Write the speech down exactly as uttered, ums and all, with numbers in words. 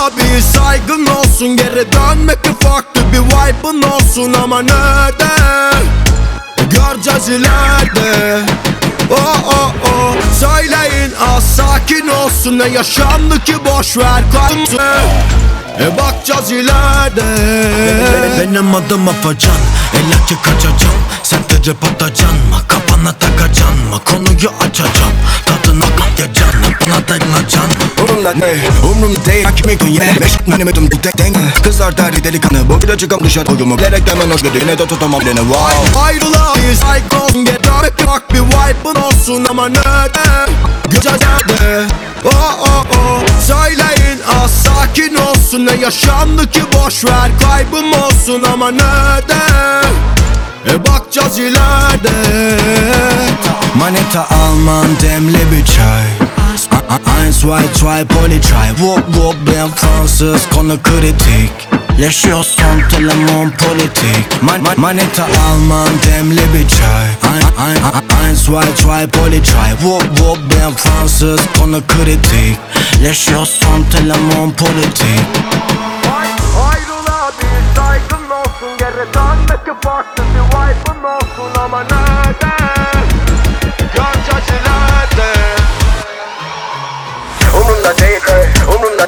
Ayrıla bir saygın olsun, geri dönmek farklı bir vibe'ın olsun. Ama nerede? Göreceğiz ileride. Oh oh oh. Söyleyin az sakin olsun, ne yaşandı ki boşver kalsın. E bakacağız ileride. Benim adım Afacan, illa ki kaçacağım. Sen de cep atacan mı, kafana takacan mı? Konuyu açacağım, tadına bakacan mı? Bana dayanacağım mı? Umrumda ne, umrumda değil, hakimi gün yine beş menemedim bu tek denk. Kızlar deri delikanlı, bu bir de çıkam dışarı uyumu. Gerek demen hoş geldi, yine de tutamam beni, wow. Ayrıla bir saygın olsun, geri dönmek farklı bir vibe'ın olsun. Ama nerede? Göreceğiz ileride. Oh oh oh. Söyleyin az sakin olsun, ne yaşandı ki boşver kaybım olsun. Ama nerede? E bakacağız ileride. Manita Alman demli bir çay. Eins, zwei, zwei, Polizei. Wop wop, ben Fransız, konu kritik. Yaşıyorsun telemon politik. Man, man, manita Alman demli bir çay. Eins, zwei, zwei, Polizei. Wop wop, ben Fransız, konu kritik. Yaşıyorsun telemon politik. Ayrıla bir saygın olsun, geri dönmek farklı bir vibe'ın olsun. Ama nerede? Göreceğiz ileride. Umrumda değil, umrumda